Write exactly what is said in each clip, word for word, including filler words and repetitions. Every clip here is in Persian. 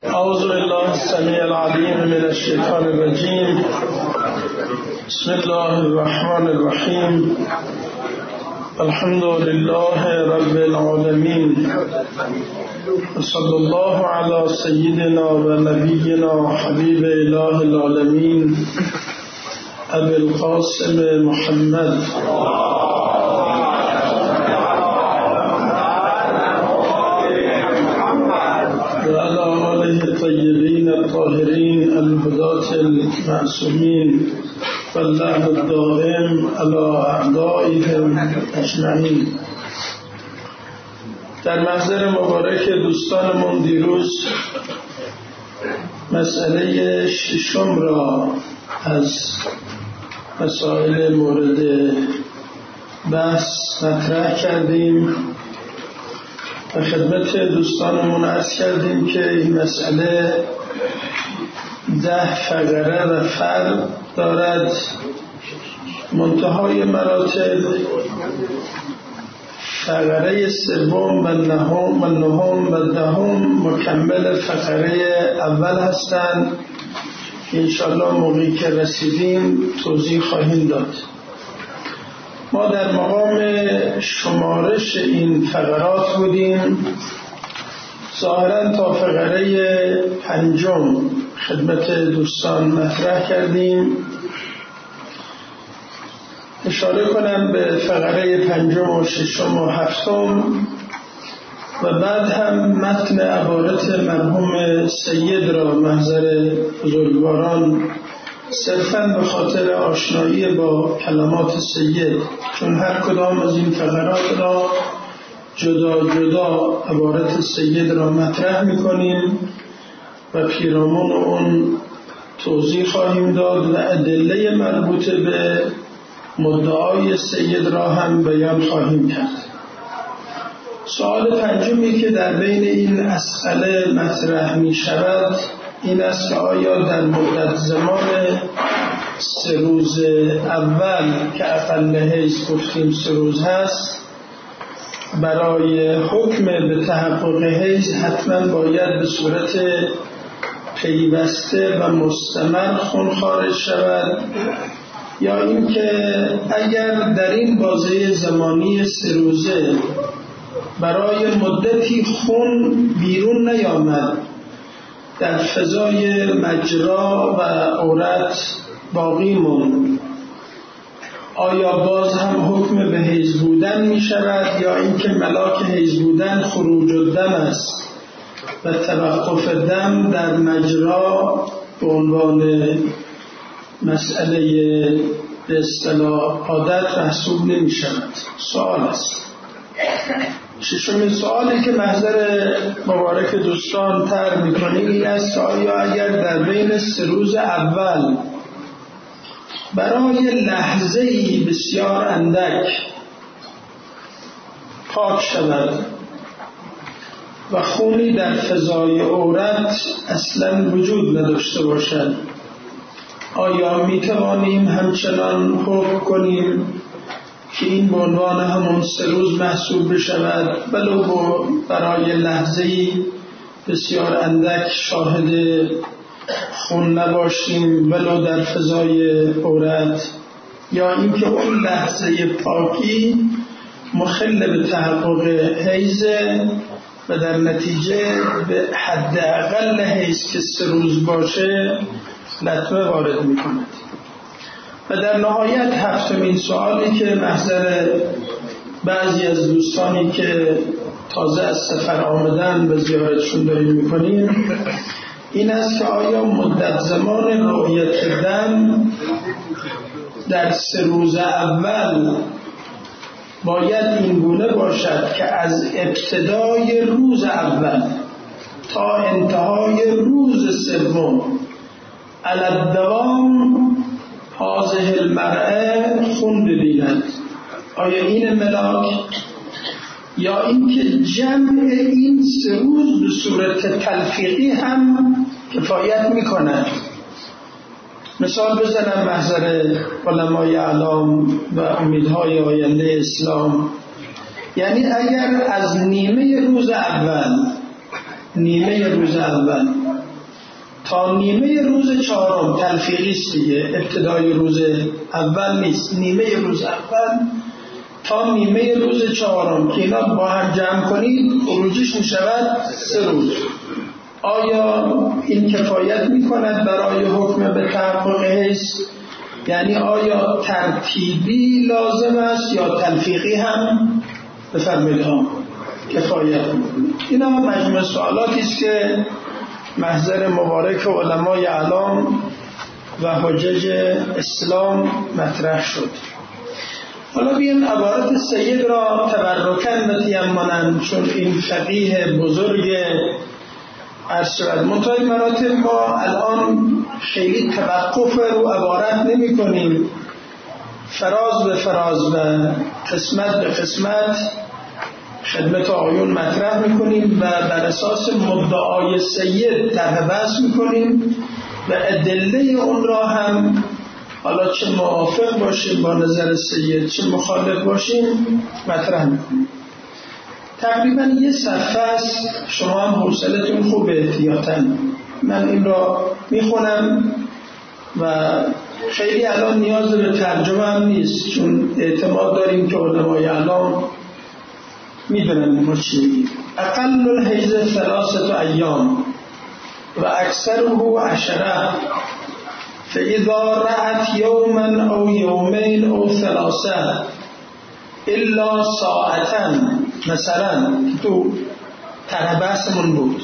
اعوذ بالله السمیع العلیم من الشیطان الرجیم. بسم الله الرحمن الرحیم. الحمد لله رب العالمین و صلی الله علی سیدنا و نبینا و حبیب اله العالمین ابی القاسم محمد الطيبين الطاهرين الهداة المعصومين واللعنة الدائم على أعدائهم أجمعين. در محضر مبارک دوستانمون دیروز مسئله ششم را از مسائل مورد بحث مطرح کردیم و خدمت دوستانمون عرض کردیم که این مسئله ده فقره و فرع دارد. منتهای مراتب فقره سوم و نهم و نهم و دهم مکمل فقره اول هستند. انشالله موقعی که رسیدیم توضیح خواهیم داد. ما در مقام شمارش این فقرات بودیم. ظاهراً تا فقره پنجم خدمت دوستان مطرح کردیم. اشاره کنم به فقره پنجم و ششم و هفتم و بعد هم متن عبارت مرحوم سید را محضر بزرگواران صرفاً به خاطر آشنایی با کلمات سید، چون هر کدام از این فقرات را جدا جدا عبارت سید را مطرح می‌کنیم و پیرامون اون توضیح خواهیم داد و ادله مربوط به مدعای سید را هم بیان خواهیم کرد. سوال پنجمی که در بین این مسئله مطرح می شود این است که آیا در مدت زمان سه روز اول که اقل حیض گفتیم سه روز هست، برای حکم به تحقق حیض حتما باید به صورت پیوسته و مستمر خون خارج شود، یا اینکه اگر در این بازه زمانی سه روزه برای مدتی خون بیرون نیامد، در فضای مجرا و عورت باقی موند، آیا باز هم حکم به حیض بودن می شود یا اینکه ملاک حیض بودن خروج الدم است و توقف دم در مجرا به عنوان مسئله به اصطلاح عادت محسوب نمی شود؟ سوال است. ششمین سوالی که محضر مبارک دوستان طرح می‌کنیم این است که آیا اگر در بین سه روز اول برای لحظه‌ای بسیار اندک پاک شود و خونی در فضای عورت اصلاً وجود نداشته باشد، آیا می‌توانیم همچنان حکم کنیم که این به عنوان همون سه روز محسوب بشود ولو برای لحظه‌ای بسیار اندک شاهد خون نباشیم ولو در فضای عورت، یا اینکه اون لحظه پاکی مخل به تحقق حیض و در نتیجه به حداقل حیض که سه روز باشه لطمه وارد می‌کند؟ و در نهایت هفتمین سوالی که محضر بعضی از دوستانی که تازه از سفر آمدن و زیارتشون داریم میکنیم این است که آیا مدت زمان رؤیت دم در سه روز اول باید این گونه باشد که از ابتدای روز اول تا انتهای روز سوم علی الدوام هذه المرأة خون ببیند؟ آیا این ملاک یا اینکه جمع این سه روز به صورت تلفیقی هم کفایت میکند؟ مثال بزنم محضر علمای اعلام و امیدهای آینده اسلام. یعنی اگر از نیمه روز اول نیمه روز اول تا نیمه روز چهارم تلفیقی است دیگه، ابتدای روز اول نیست، نیمه روز اول تا نیمه روز چهارم که اینا با هم جمع کنید خروجش می شود سه روز. آیا این کفایت می کند برای حکم به تحقق حیث؟ یعنی آیا ترتیبی لازم است یا تلفیقی هم؟ بفرمایید ها کفایت میکنه. اینا مجموع سوالاتی است که محضر مبارک علمای اعلام و حجج اسلام مطرح شد. حالا بیایم عبارت سید را تبرکن و تیمنن، چون این فقیه بزرگ عرض شود. منتهای مراتب ما الان خیلی توقف رو عبارت نمی کنیم، فراز به فراز و قسمت به قسمت خدمت آیون مطرح میکنیم و بر اساس مدعای سید طرح بحث میکنیم و ادله اون را هم حالا چه موافق باشیم با نظر سید چه مخالف باشیم مطرح میکنیم. تقریبا یه صفحه است، شما هم حوصلتون خوبه احتیاطاً. من این را میخونم و خیلی الان نیاز به ترجمه هم نیست، چون اعتماد داریم که علمای اعلام میدونن ما چی میگیم. اقل الحیض ثلاثه ایام و اکثره عشره فاذا رأت یوما او یومین او ثلاثه الا ساعتا، مثلا تو تربسمون بود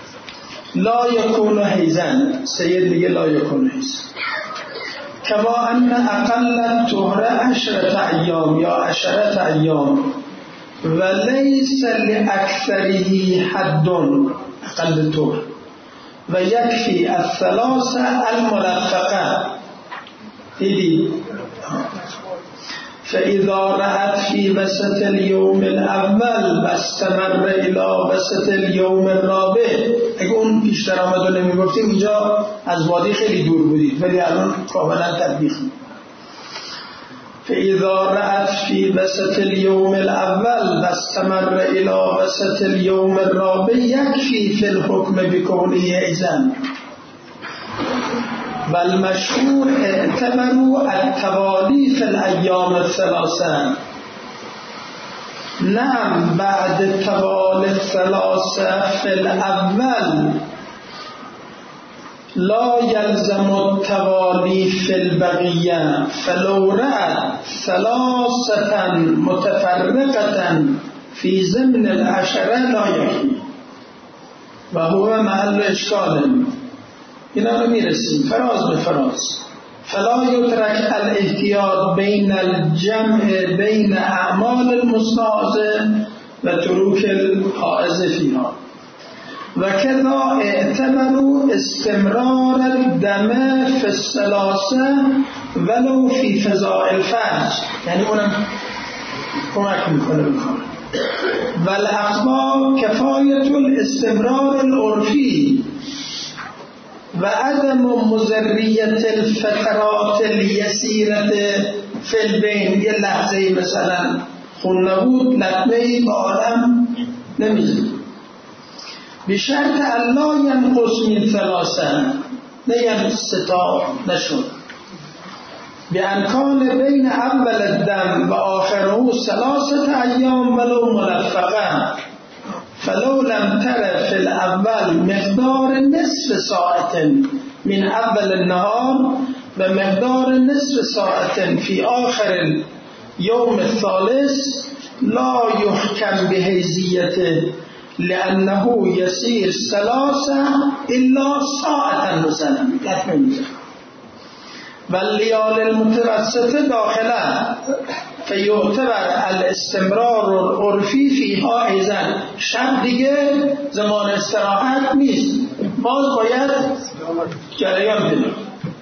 لا یکون حیزن، سید میگه لا یکون حیزن، کما ان اقل طهر عشرت ایام یا عشرت ایام و لیس لاکثره حد اقل طهر و یکفی الثلاث المرفقه. دیدی فاذا رأت في وسط اليوم الاول واستمر الى وسط اليوم الرابع. اگه اون پیشتر آمد و نمیگفتیم اینجا از وادی خیلی دور بودید، ولی الان کاملا تطبیق می‌کنیم. فاذا رأت في وسط اليوم الاول واستمر الى وسط اليوم الرابع يكفي في الحكم بكونه اذن. بل مشهور اعتبروا التوالي في الأيام الثلاثة. نعم بعد توالي الثلاثة في الأول لا يلزم التوالي في البقية، فلو رأت ثلاثة متفرقة في ضمن العشرة لا يكفي وهو محل إشكال. اینا رو میرسیم فراز به فراز. فلا یترک الاحتیاط بین الجمع بین اعمال المستحاضه و تروک الحائض فیها و کذا اعتبروا استمرار الدم فی الثلاثه ولو فی فضاء الفرج، یعنی اونم کمک میکنه بکنه. و الاخبار کفایت الاستمرار العرفی و عدم مضریت الفترات الیسیرت فی البین. یه لحظه مثلا خون نبود لطمه‌ای به آدم نمیزد بشرط الله ینقص من ثلاثه، نه یعنی ستا نشد بامکان بین اول الدم و آخره ثلاثه ایام ولو ملفقه، فلو لم تر في الأول مقدار نصف ساعة من أول النهار ومقدار نصف ساعة في آخر اليوم الثالث لا يحكم بحيزيته لأنه يسير ثلاثة إلا ساعة مثلا والليال المتوسطة داخلة فیعتبر الاستمرار العرفی فیها ایزن. شب دیگه زمان استراحت نیست، باز باید جریان بدیم.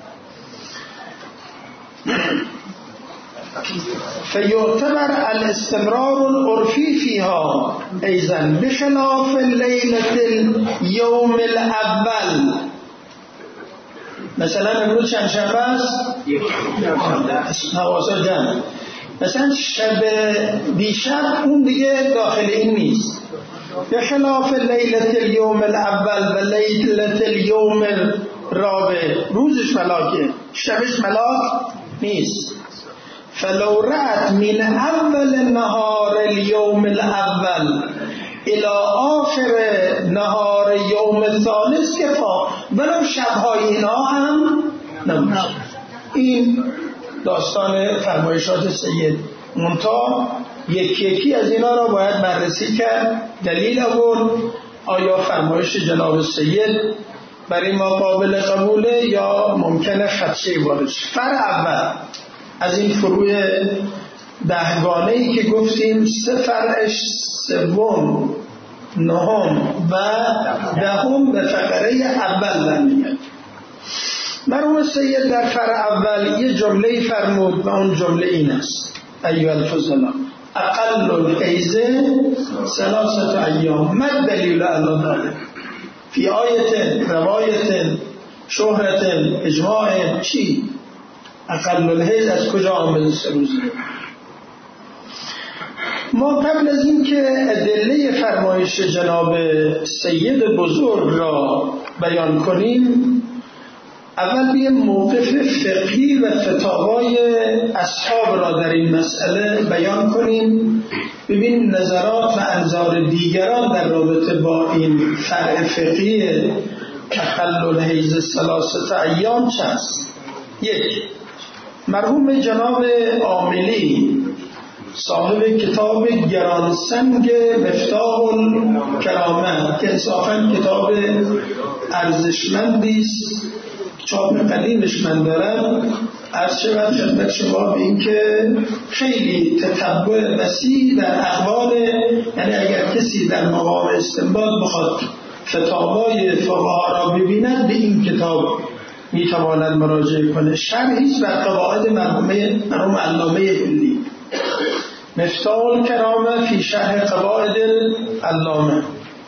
فیعتبر الاستمرار العرفی فیها ایزن بخلاف لیلة اليوم الاول. مثلا امروز چند شنبه است؟ حواسا جمع. مثلا شب دیشب اون دیگه داخل این نیست، به خلاف لیلت الیوم الاول و لیلت الیوم الرابع، روزش ملاکه شبش ملاک نیست. فلو رأت من اول نهار الیوم الاول الى آخر نهار یوم الثالث کفا، ولو شبهای اینا هم نمیشه. این داستان فرمایشات سید. منتها یکی یکی از اینا را باید بررسی کرد، دلیل آورد آیا فرمایش جناب سید برای ما قابل قبوله یا ممکنه خدشه وارد. فر اول از این فروع دهگانه‌ای که گفتیم، سه فرعش سوم، نهم و دهم به فقره اول برمیگرد. مرحوم سید در فرع اول یه جمله فرمود و اون جمله این است: ایها الفضلا اقل الحیض ثلاثه ایام. ما الدلیل علی ذلک؟ فی آیت، روایت، شهرت، اجماع، چی؟ اقل الحیض از کجا آمده سه روزه؟ ما قبل از این که ادله فرمایش جناب سید بزرگ را بیان کنیم، اول بیم موقف فقهی و فتاوای اصحاب را در این مسئله بیان کنیم، ببین نظرات و انظار دیگران در رابطه با این فرع فقهی اقل الحیض ثلاثه ایام چه است. یک، مرحوم جناب عاملی صاحب کتاب گرانسنگ مفتاح الکرامه که انصافاً کتاب ارزشمندی است، چاپ قدیمش من دارم، عرض شود خدمت شما به این که خیلی تتبع وسیع در اقوال، یعنی اگر کسی در مقام استنباط بخواد فتاوای فقها را ببیند به این کتاب میتواند مراجعه کنه. شرحی است بر قواعد مرحوم علامه هلی، مفتاح الکرامه فی شرح قواعد العلامه.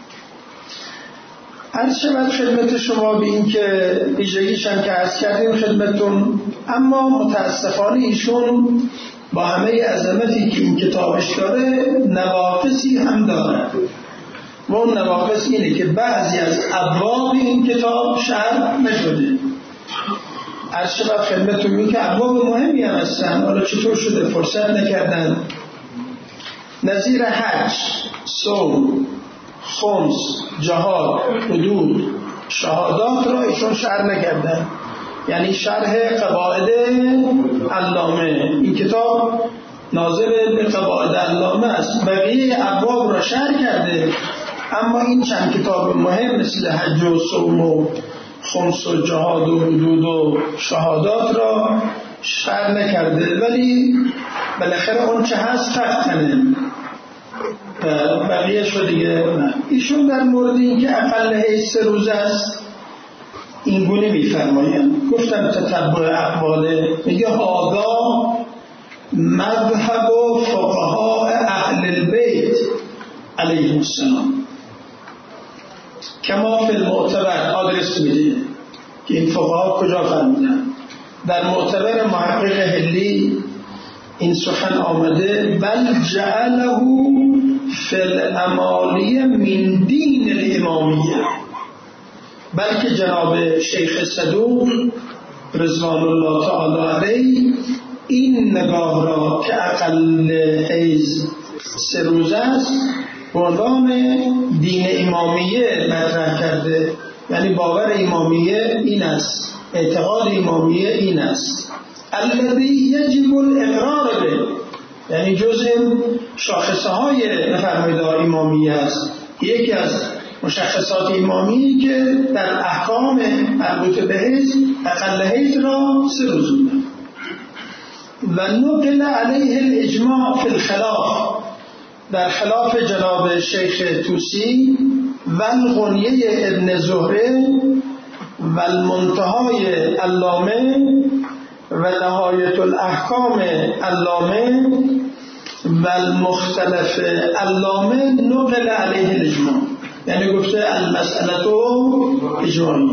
عرض شود خدمت شما به این که ویژگیش هم که عرض کردیم خدمتون، اما متاسفانه ایشون با همه عظمتی که این کتابش داره نواقصی هم داره و اون نواقص اینه که بعضی از ابواب این کتاب شرح نشده. عرض شود خدمتون این که ابواب مهمی هم هستن، حالا چطور شده فرصت نکردن. نظیر حج، صوم، خمس، جهاد، حدود، شهادات را ایشون شرح نکردن، یعنی شرح قواعد علامه. این کتاب ناظر به قواعد علامه است، بقیه ابواب را شرح کرده، اما این چند کتاب مهم مثل حج و صوم و خمس و جهاد و حدود و شهادات را شرح نکرده، ولی بالاخره اون چه هست فتنه بقیه شو دیگه نه. ایشون در مورد این که اقل حیض سه روزه است این گونه میفرمایند، گفتم تتبع اقواله، میگه هذا مذهب و فقهاء اهل البیت علیهم السلام کما فی المعتبر. آدرس میده که این فقها کجا فرمودن. در معتبر محقق هلی این سخن آمده: بل جعله فی الامالیه من دین الامامیه. بلکه جناب شیخ صدوق رضوان الله تعالی علیه این نگاه را که اقل حیض سه روزه است به عنوان دین امامیه مطرح کرده، یعنی باور امامیه این است، اعتقاد امامیه این است، الذی یجب الاقرار به، یعنی جزء شاخصه های نفرمایده امامیه است. یکی از مشخصات امامیه که در احکام مربوط به حیض اقل حیض را سه روز بودن. و نقل علیه الاجماع فی الخلاف، در خلاف جناب شیخ طوسی و الغنیه ابن زهره و المنتهای علامه و نهایت الاحکام علامه و المختلف علامه نقل علیه الاجماع، یعنی گفته المسئله اجماعیه.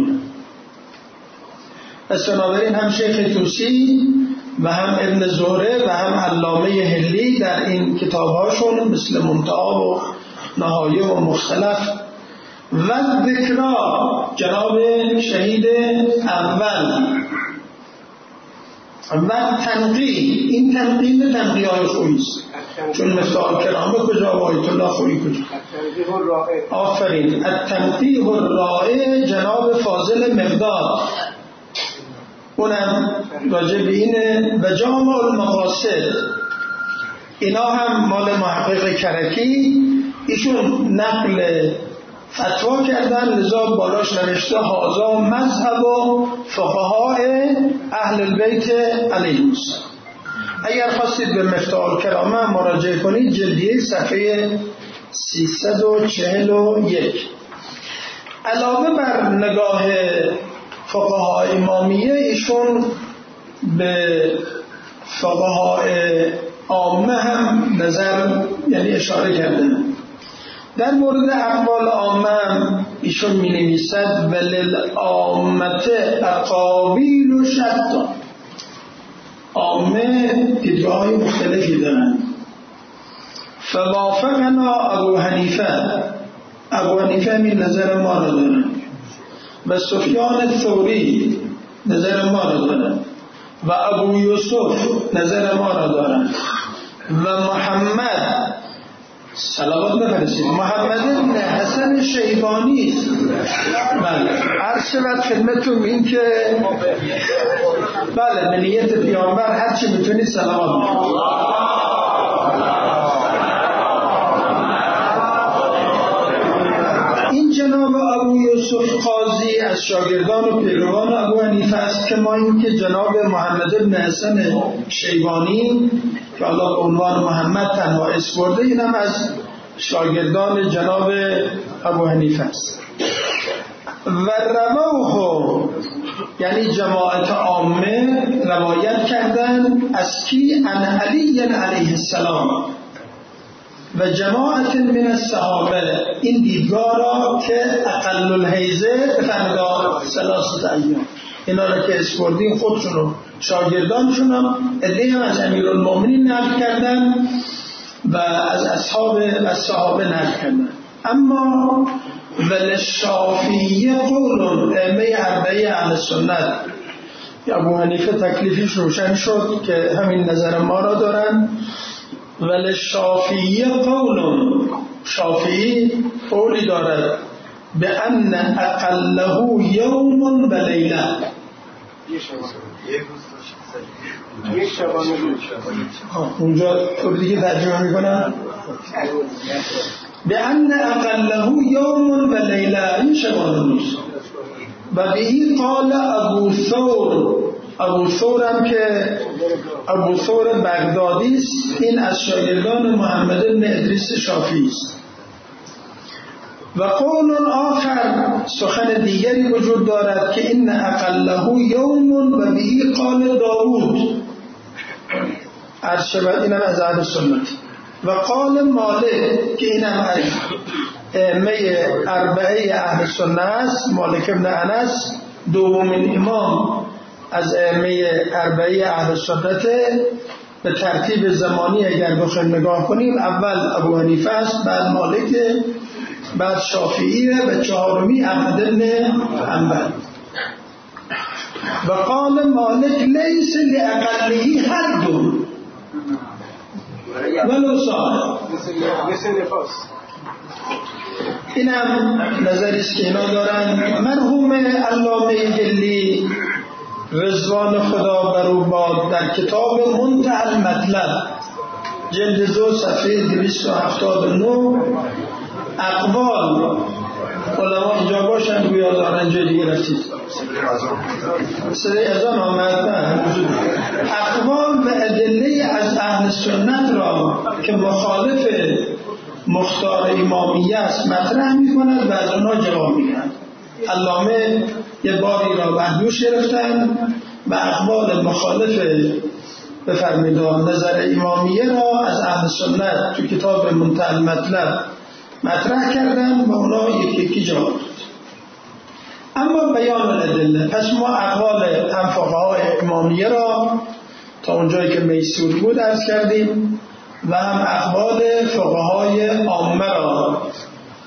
پس بنابراین هم شیخ طوسی و هم ابن زهره و هم علامه هلی در این کتابهاشون مثل منتها و نهایه و مختلف. و ذکرا جناب شهید اول. و تنقیه، این تنقیه تنقیه های خویست، چون مثال کرامه کجا و آیت الله خویی کجا. آفرین. التنقیه الرائع جناب فاضل مقداد، اونم راجع به اینه. و جامع المقاصد، اینا هم مال محقق کرکی، ایشون نقل فتوا کردن، لذا بالاش نوشته هازا مذهب و فقهای اهل البیت علیهم السلام. اگر خواستید به مفتاح الکرامه مراجعه کنید، جلدیه صفحه سیصد و چهل و یک. علاوه بر نگاه فقهای امامیه، ایشون به فقهای عامه هم نظر یعنی اشاره کردن. در مورد اقوال عامه ایشون می نویسد وللعامت اقابیل و شتا. عامه دیدگاه های مختلفی دارن. فوافقنا ابو حنیفه، ابو حنیفه می نظر ما را دارن و سفیان الثوری نظر ما را دارن و ابو یوسف نظر ما را دارن و محمد صلوات بفرستید محمد بن حسن شیبانی است. بله عرض شود خدمتتون این که بله به نیت پیامبر هر چی میتونید صلوات بفرستید. این جناب ابو یوسف قاضی از شاگردان و پیروان ابو حنیفه است که ما این که جناب محمد بن حسن شیبانی که الله به عنوان محمد تنها اسم برده، اینم از شاگردان جناب ابو حنیفه است. و رواه یعنی جماعت عامه روایت کردن از کی؟ عن علی علیه السلام و جماعت من الصحابه. این دیدگاه را که اقل الحیزه بفرمدار ثلاثه ایام، اینا را که اسپردین خودشون و شاگردانشون هم ادهی هم از امیرالمومنین نقل کردن و از اصحاب و صحابه نقل کردن. اما وللشافعی قول، ائمه اربعه اهل سنت، ابو حنیفه تکلیفش روشن شد که همین نظر ما را دارن. وللشافعی قول، شافعی قولی دارد به ان اقله یوم و لیله، اونجا طور دیگه ترجمه میکنم به ان اقله یوم و لیله، این شبانه روز. و بهی قال ابو ثور، ابو ثور هم که ابو ثور بغدادی است، این از شاگردان محمد بن ادریس شافعی است. و قول آخر، سخن دیگری وجود دارد که این اقله یوم و بهی قال داود، عرض شود اینم از اهل سنت. و قال مالک که اینم از ائمه اربعه اهل سنت است، مالک ابن انس دومین امام از ائمه اربعه اهل سنت. به ترتیب زمانی اگر بخوایم نگاه کنیم، اول ابو حنیفه است، بعد مالک، بعد شافعی و چهارمی احمد بن حنبل. و قال مالک لیس لاقله حد ولو صاحب، اینم نظری است که اینا دارن. مرحوم علامه دلی رضوان خدا بر او باد در کتاب منتهی المطلب جلد دو صفحه دویست و هفتاد و نه اقوال علما اینجا باشند گویا دارن جای دیگه رسید صدای اذان آمد، اقوال و ادله از اهل سنت را که مخالف مختار امامیه است مطرح می‌کند و از اونها جواب می‌دهند. علامه یه باری را بردوش گرفتن و اقوال مخالف بفرمایید نظر امامیه را از اهل سنت تو کتاب منتهی المطلب مطرح کردن و اونا یکی یکی جواب داد. اما بیان الادله، پس ما اقوال هم فقهای امامیه را تا اونجایی که میسور بود عرض کردیم و هم اقوال فقهای عامه را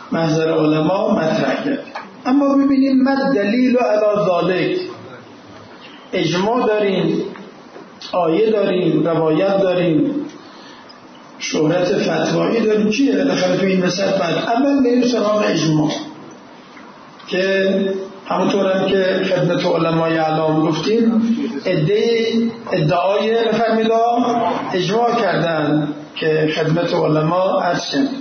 محضر علما مطرح کرد. اما ببینیم ما دلیل و علی ذالک، اجماع داریم، آیه داریم، روایت داریم، شهرت فتوایی داریم، چیه بالاخره تو این وسط؟ بعد اول بریم سراغ اجماع که همونطور هم که خدمت علمای اعلام گفتیم ادعای نفرمیدا اجماع کردن که خدمت علما عرض کرد.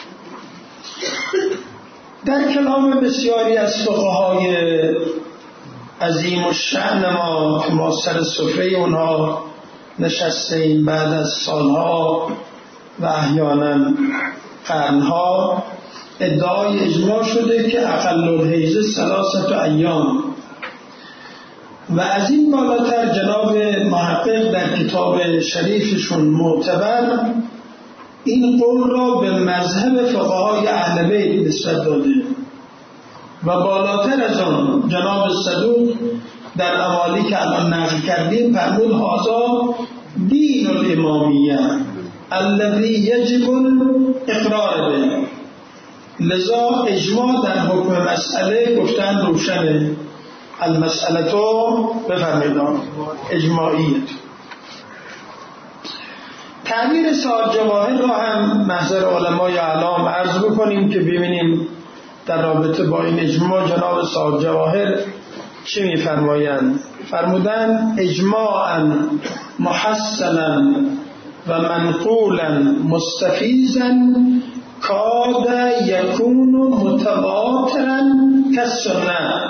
در کلام بسیاری از فقهای عظیم الشأن ما که ما سر سفره اونها نشستیم بعد از سالها و احیانا قرنها، ادعای اجماع شده که اقل الحیض ثلاثه ایام و از این بالاتر جناب محقق در کتاب شریفشون معتبر این قول را به مذهب فقهای اهل بیت نسبت داده و بالاتر از آن جناب صدوق در اوالی که الان نقل کردیم فرمود هذا دین الامامیه الذی یجب الاقرار به. لذا اجماع در حکم مسئله گفتن روشنه، المسئله تو بفرمیدان اجماعیت. تعبیر صاحب جواهر را هم محضر علمای اعلام عرض بکنیم که ببینیم در رابطه با این اجماع جناب صاحب جواهر چی می‌فرمایند. فرمودن اجماعا محصلا و منقولا مستفیضا کاد یکون متواترا کالسنه.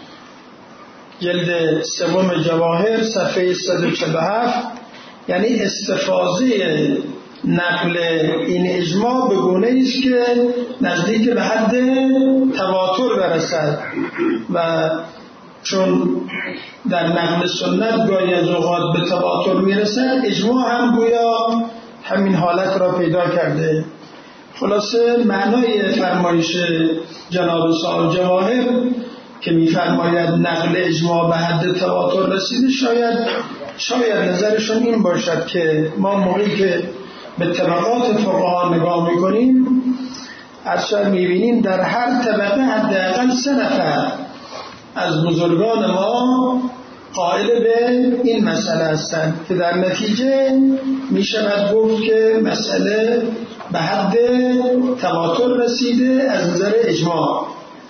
جلد سوم جواهر صفحه صد و چهل و هفت. یعنی استفاضه نقل این اجماع به گونه است که نزدیک به حد تواتر برسد و چون در نقل سنت گاهی از اوقات به تواتر میرسد، اجماع هم گویا همین حالت را پیدا کرده. خلاصه معنای فرمایش جناب صاحب جواهر که میفرماید نقل اجماع به حد تواتر رسیده، شاید شاید نظرشون این باشد که ما موقعی که به طبقات فقها نگاه میکنیم اصلا میبینیم در هر طبقه حداقل سه نفر از بزرگان ما قائل به این مسئله هستند که در نتیجه میشود گفت که مسئله به حد تواتر رسیده از نظر اجماع.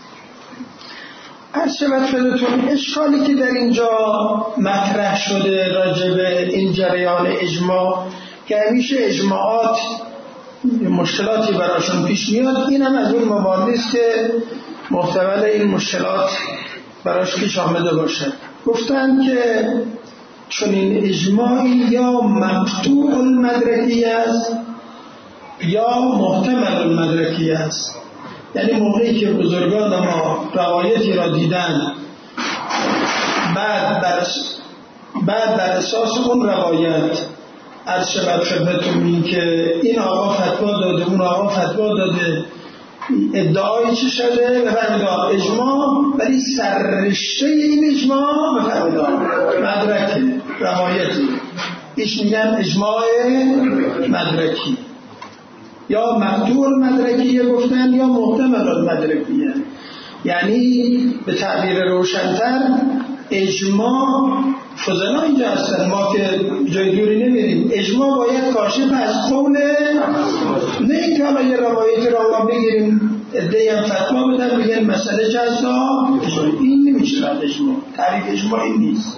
عرض شود خدمتتون اشکالی که در اینجا مطرح شده راجع به این جریان اجماع که همیشه اجماعات مشکلاتی براشون پیش میاد، این هم از اون مواردی است که محتمل این مشکلات براش پیش آمده باشه. گفتن که چون این اجماعی یا مقطوع المدرکی است یا محتمل المدرکی است. یعنی موقعی که بزرگان ما روایتی را دیدن، بعد بر بعد بر اساس اون روایت عرض شود خدمتتون این که این آقا فتوا داده اون آقا فتوا داده، ادعای چی شده؟ بفرمایید اجماع، ولی سررشته این اجماع بفرمایید مدرکی روایتی، ایش میگن اجماع مدرکی یا مقطوع المدرکیه گفتن یا محتمل المدرکیه. یعنی به تعبیر روشن‌تر اجماع فضلا اینجا هستن، ما که جای دوری نمیریم، اجماع باید کاشف از قول، نه این که حالا یه روایت را ما بگیریم ادعی هم فتوا بدن بگن مسئله جزا، این نمیشه اجماع. تعریف اجماع این نیست،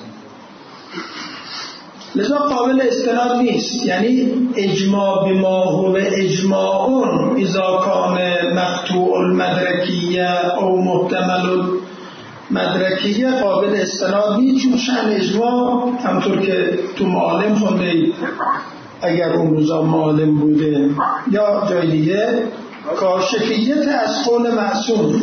لذا قابل استناد نیست. یعنی اجماع بما هو اجماعون اذا کان مقطوع المدرکیه او محتمل المدرکیه قابل استناد نیست، چون شأن اجماع همطور که تو معالم خونده اید اگر اون روزا معالم بوده یا جای دیگه، کاشفیت از قول معصوم.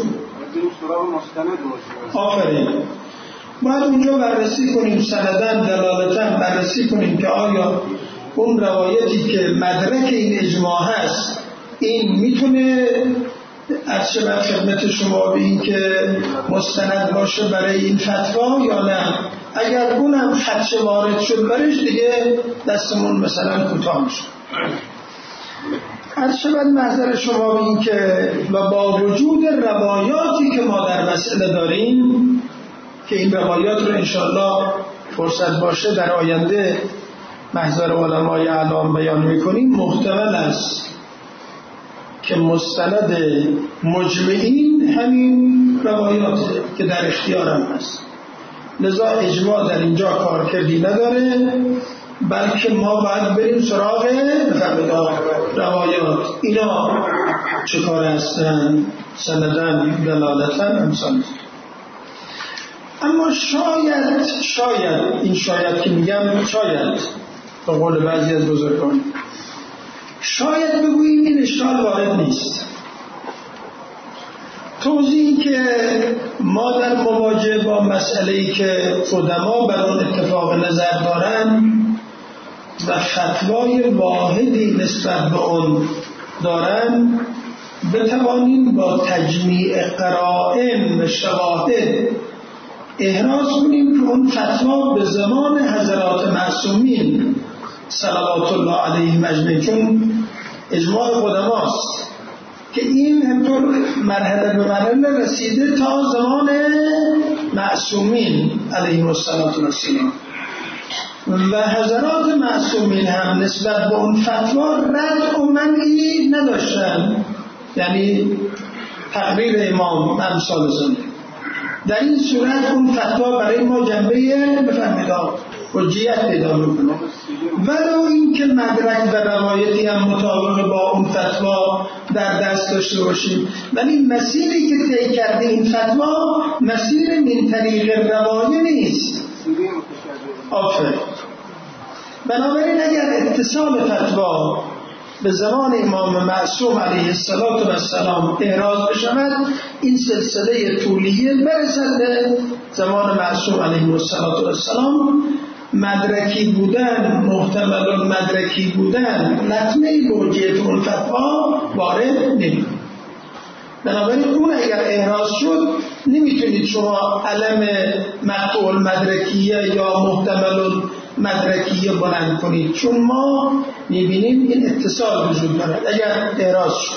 آفرین. باید اونجا بررسی کنیم سندن دلالتن بررسی کنیم که آیا اون روایتی که مدرک این اجماع هست این میتونه از شبه خدمت شما به این که مستند باشه برای این فتوا یا نه. اگر اونم خدشه وارد شد برش دیگه دستمون مثلا کوتاه میشه. هر شود محضر شما به این که و با وجود روایاتی که ما در مسئله داریم که این روایات رو انشاءالله فرصت باشه در آینده محضر علمای اعلام بیان میکنیم، محتمل است که مستند مجمعین همین روایاته که در اختیارم هست. لذا اجماع در اینجا کارکردی نداره، بلکه ما باید بریم سراغ روایات. اینا چه کار هستن؟ سندن، دلالتن، امثال. اما شاید شاید این شاید که میگم شاید به قول بعضی از بزرگان شاید بگوییم این اشکال وارد نیست. توضیحی که ما در مواجهه با مسئله‌ای که قدما بر اون اتفاق نظر دارن و فتوای واحدی نسبت به اون دارن بتوانیم با تجمیع قرائن و شواهد احراز کنیم که اون فتوا به زمان حضرات معصومین صلوات الله علیهم اجمعین، چون اجماع قدماست که این همطور مرحله به مرحله رسیده تا زمان معصومین علیهم السلام و حضرات معصومین هم نسبت به اون فتوا رد و منعی نداشتن، یعنی تقریر امام امثال زنده. در این صورت اون فتوا برای ما جنبه بفهمید حجیت پیدا میکنه، ولو این که مدرک و روایتی هم مطابق با اون فتوا در دست داشته باشیم، ولی مسیری که طی کرده این فتوا مسیر من طریق روایه نیست. آفرین. بنابراین اگر اتصال فتوا به زمان امام معصوم علیه السلام احراز بشود، این سلسله طولیه برسد به زمان معصوم علیه السلام، مدرکی بودن، محتمل مدرکی بودن، لطمه بوجیت اون فتوا وارد نمید. بنابراین اون اگر احراز شد نمیتونید شما علم مقطوع مدرکیه یا محتمل مدرکیه بلند کنید، چون ما میبینیم این اتصال وجود دارد اگر احراز شد.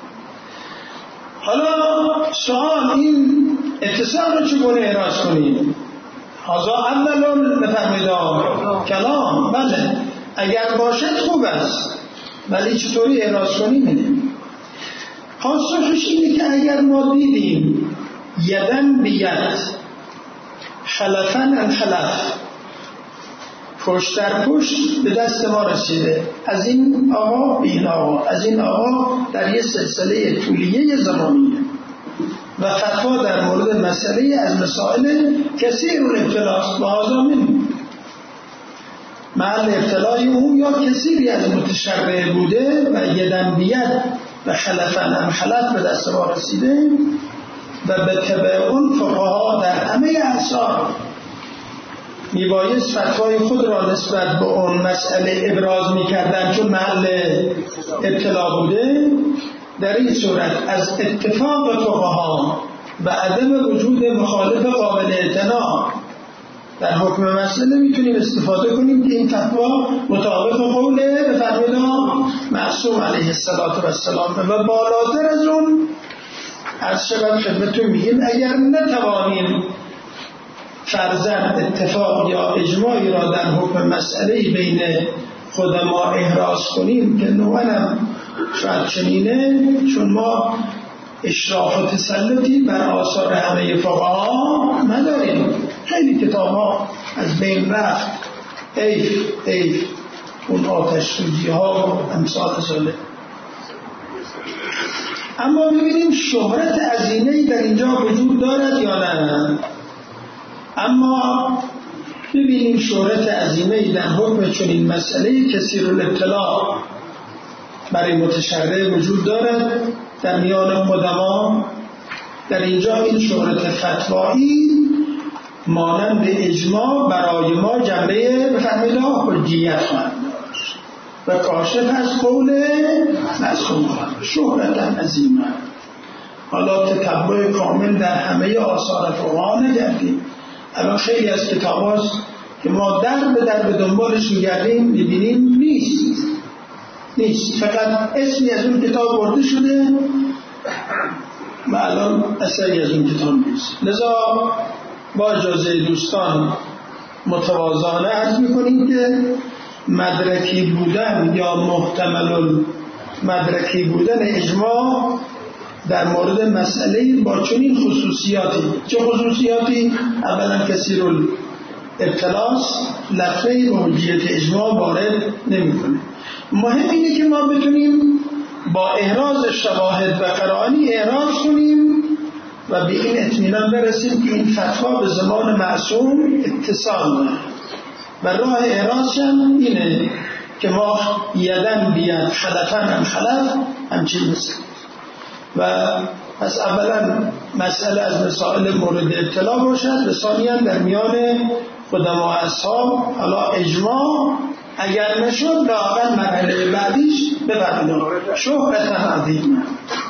حالا سوال این اتصال رو چگونه احراز کنید؟ هذا اولون بفرمایید کلام. بله اگر باشد خوب است، ولی چطوری احراز کنیم؟ اینه پاسخش اینه که اگر ما دیدیم یدن بیت خلفن ان خلف، پشت در پشت به دست ما رسیده، از این آقا به این آقا، از این آقا در یه سلسله طولیه زمانیه و فتوا در مورد مسئله از مسائل کثیر الابتلاست و آزامین محل ابتلای اون یا کثیری از متشرع بوده و یدن بیت و خلفن هم خلف به دست ما رسیده و به تبع اون فقها در همه اعصار میبایست فتوای خود را نسبت به اون مسئله ابراز میکردن چون محل ابتلا بوده. در این صورت از اتفاق فقها و عدم وجود مخالف قابل اعتنا در حکم مسئله میتونیم استفاده کنیم که این فتوا مطابق قول بفرمایید معصوم علیه السلام و بالاتر از اون از شباب خدمتون میگیم اگر نتوانیم فرضاً اتفاق یا اجماعی را در حکم مسئله بین خودما احراز کنیم که نوعاً شاید چنینه، چون ما اشراف و تسلطی بر آثار همه فقها نداریم، خیلی کتاب ها از بین رفت، ایف ایف اون آتش سوزی ها و امثال ساله. اما ببینیم شهرت عظیمه‌ای در اینجا وجود دارد یا نه. اما ببینیم شهرت عظیمه‌ای در حکم چنین مسئله کثیر الابتلا برای متشرع وجود دارد در میان قدما. در اینجا این شهرت فتوایی مانند اجماع برای ما جنبه بفرمایید حجیت خواهد داشت و کاشف از قول معصوم شهرت عظیمه. حالا تتبع کامل در همه آثار فقها نگردیم، الان خیلی از کتاب هاست که ما در به در به دنبالش میگردیم میبینیم نیست. نیست، فقط اسمی از اون کتاب برده شده و الان اثری از اون کتاب نیست. لذا با اجازه دوستان متواضعانه عرض میکنیم که مدرکی بودن یا محتمل مدرکی بودن اجماع در مورد مسئله با چنین خصوصیاتی، چه خصوصیاتی؟ اولا کثیر الابتلاس، لطفه به حجیت اجماع وارد نمیکنه. مهم اینه که ما بتونیم با احراز شواهد و قرائن احراز کنیم و به این اطمینان برسیم که این فتوا به زمان معصوم اتصال داره و راه احراز هم اینه که ما یدن بیاد خلفن هم خلف همچین مثل و پس اولا مسئله از مسائل مورد اطلاع باشد و ثانیاً در میان قدما اصحاب حالا اجماع اگر نشد لااقل مرحله بعدیش ببرید شهرت عظیم.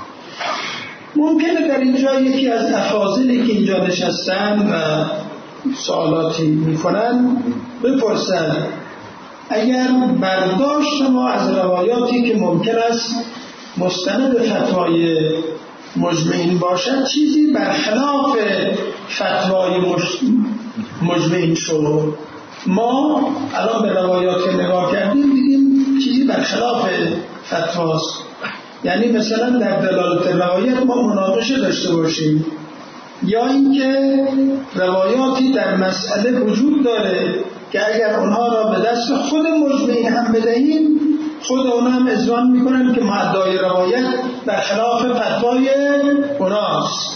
ممکنه در اینجا یکی از افاضلی که اینجا نشستن و سوالاتی میکنن بپرسن اگر برداشت ما از روایاتی که ممکن است مستند فتوای مجمعین باشد چیزی برخلاف فتوای مجمعین شد، ما الان به روایات نگاه کردیم دیدیم چیزی برخلاف فتواست، یعنی مثلا در دلالت روایت ما مناقشه داشته باشیم یا اینکه روایاتی در مسئله وجود داره که اگر اونها را به دست خود مجمعین هم بدهیم خود اونها هم اذعان میکنن که مدعای روایت برخلاف فتوای اوناست.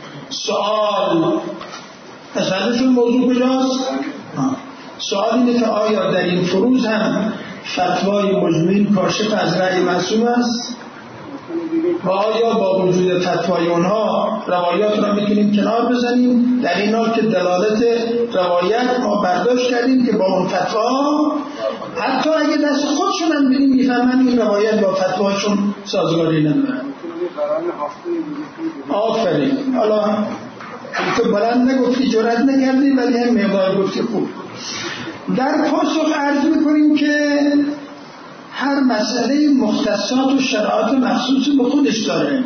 سوال اصلاًشون موضوع کجاست؟ سوال اینه که آیا در این فروض هم فتوای مجمعین کاشف از رأی معصوم است و آیا با وجود فتوای اونها روایات را میتونیم کنار بزنیم در این حال که دلالت روایت ما برداشت کردیم که با اون فتوا حتی اگه دست خودشون هم بدیم میفهمن این روایت با فتواشون سازگاری نداره. آفرین. حالا تو بلند نگفتی جرأت نکردی ولی هم مقدار گفتی خوب. در پاسخ عرض میکنیم که هر مسئله مختصات و شرایط مخصوص به خودش داره،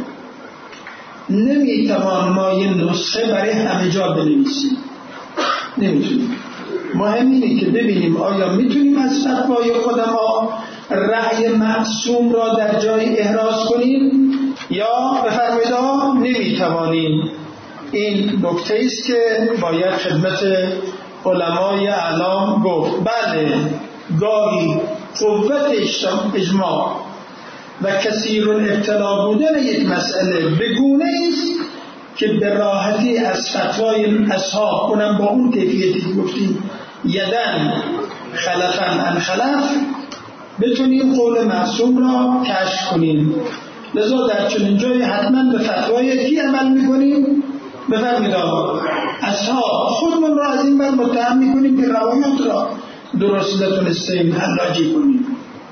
نمیتوان ما یه نسخه برای همه جا بنویسیم، نمیتونیم. مهم اینه که ببینیم آیا میتونیم از فتوای خودما رأی معصوم را در جای احراز کنیم یا بفرمایید نمیتوانیم. این نکته است که باید خدمت علمای اعلام گفت. بله گاهی قوت اجماع و کثیر ابتلا بودن یک مسئله بگونه است که به راحتی از فتوای اصحاب اونم با اون کیفیتی که گفتیم یدن خلفن ان خلف بتونیم قول معصوم را کشف کنیم. لذا در چنین جایی حتما به فتوای کی عمل میکنیم؟ بفرمید اصحاب. خودمون را از این بر متهم میکنیم که روایات را درست نتونستیم حلاجی کنیم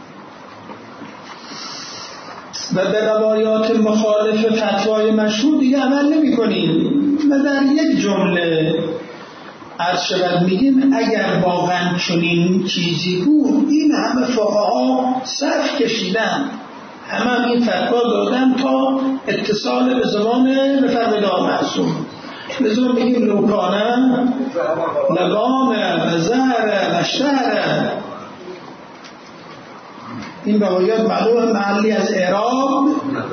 و به روایات مخالف فتوای مشهور دیگه عمل نمی کنیم. و در یک جمله عرض شود میگیم اگر واقعا چنین چیزی بود این همه فقها صف کشیدن، همه هم این فتوا دادن تا اتصال به زمان بفرمید معصوم. لذا میگیم لوکانه لگامه و زهره و شهره. این روایات معلوم محلی از اعراب،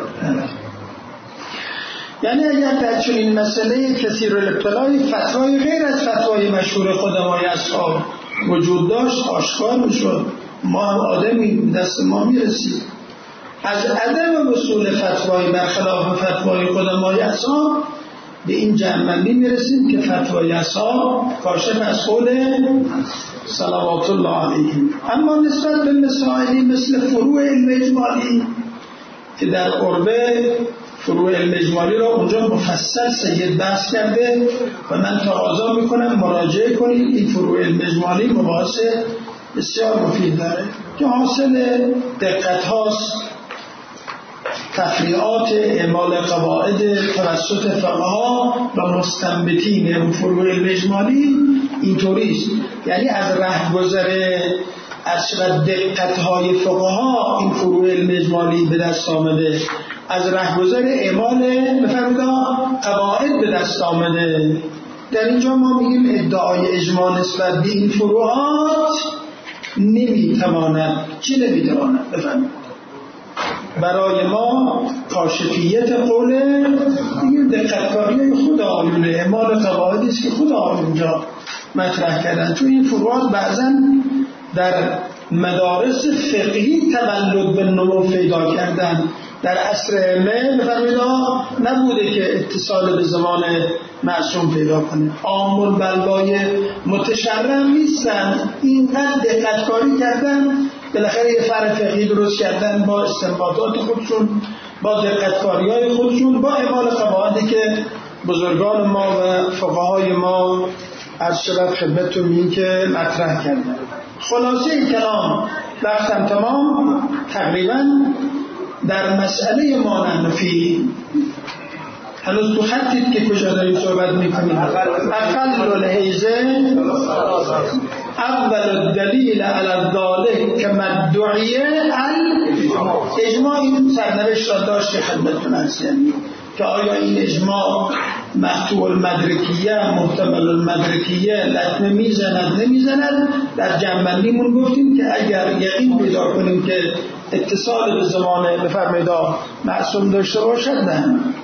یعنی اگر در چنین مسئله کثیر الابتلای فتوای غیر از فتوای مشهور خدمای اصحاب وجود داشت آشکار میشد، ما هم آدمی دست ما میرسید. از عدم وصول فتوای برخلاف فتوای قدمای اصحاب به این جمع‌بندی میرسیم که فتوای اصحاب کاشف از قول صلوات الله علیهم. اما نسبت به مسائلی مثل فروع علم اجمالی که در قربه فروع علم اجمالی را اونجا مفصل سید بحث کرده و من تقاضا میکنم مراجعه کنید. این فروع علم اجمالی مباحث بسیار مفید داره که حاصل دقت هاست، تفریعات اعمال قواعد توسط فقها و مستنبطین فروع علم اجمالی اینطوری است. یعنی از رهگذر اصلا دقت‌های فقها این فروع علم اجمالی به دست آمده، از رهگذر اعمال بفرمایید قواعد به دست آمده. در اینجا ما میگیم ادعای اجماع نسبت به این فروعات نمیتواند. چی نمیتواند؟ بفرمایید. برای ما کاشفیت قوله دیگه دقتکاری خود آیونه اعمال قواعدی است که خود آیون اونجا مطرح کردن. چون این فروعات بعضا در مدارس فقهی تولد به نمو پیدا کردن، در عصر ائمه بفرمایید نبوده که اتصال به زمان معصوم پیدا کنه. عام البلوای متشرع نیستن، اینقدر دقتکاری کردن، بالاخره یه فرع فقهی درست کردن با استنباطات خودشون، با دقتکاری‌های خودشون، با اعمال قواعدی که بزرگان ما و فقهای ما از شباب خدمتتون این که مطرح کردن. خلاصه این کلام وقتم تمام. تقریبا در مسئله مانعنفی هنوز تو خطید که کجا داریم صحبت میکنیم. اقل الحیزه اول الدلیل علی الضاله که مدعیه الاجماع. این سرنوشت را داشت خدمتتون هستیم که آیا این اجماع مقطوع المدرکیه محتمل المدرکیه لطمه میزند نمیزند. در جنبندیمون گفتیم که اگر یقین پیدا کنیم که اتصال به زمان بفرمایید معصوم داشته باشد نه